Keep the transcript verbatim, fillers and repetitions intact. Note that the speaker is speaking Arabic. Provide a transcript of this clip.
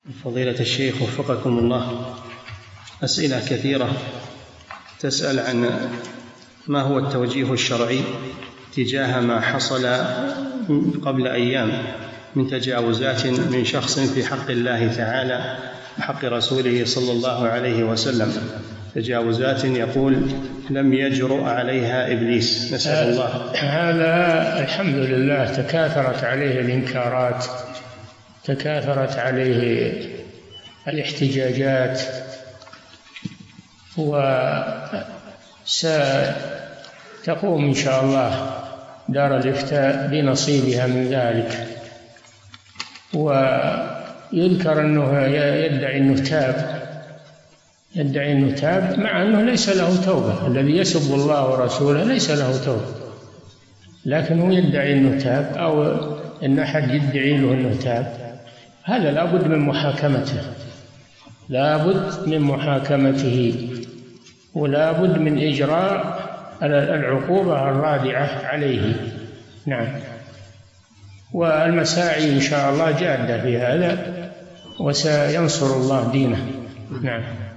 فضيلة الشيخ وفقكم الله، أسئلة كثيرة تسأل عن ما هو التوجيه الشرعي تجاه ما حصل قبل أيام من تجاوزات من شخص في حق الله تعالى وحق رسوله صلى الله عليه وسلم، تجاوزات يقول لم يجرؤ عليها إبليس، نسأل الله. هذا الحمد لله تكاثرت عليه الإنكارات، تكاثرت عليه الاحتجاجات، وستقوم إن شاء الله دار الإفتاء بنصيبها من ذلك. ويذكر أنه يدعي أنه تاب يدعي أنه تاب مع أنه ليس له توبة، الذي يسب الله ورسوله ليس له توبة، لكنه يدعي أنه تاب، أو أن أحد يدعي له أنه تاب. هذا لابد من محاكمته، لابد من محاكمته، ولابد من إجراء العقوبة الرادعة عليه. نعم. والمساعي إن شاء الله جادة في هذا، وسينصر الله دينه. نعم.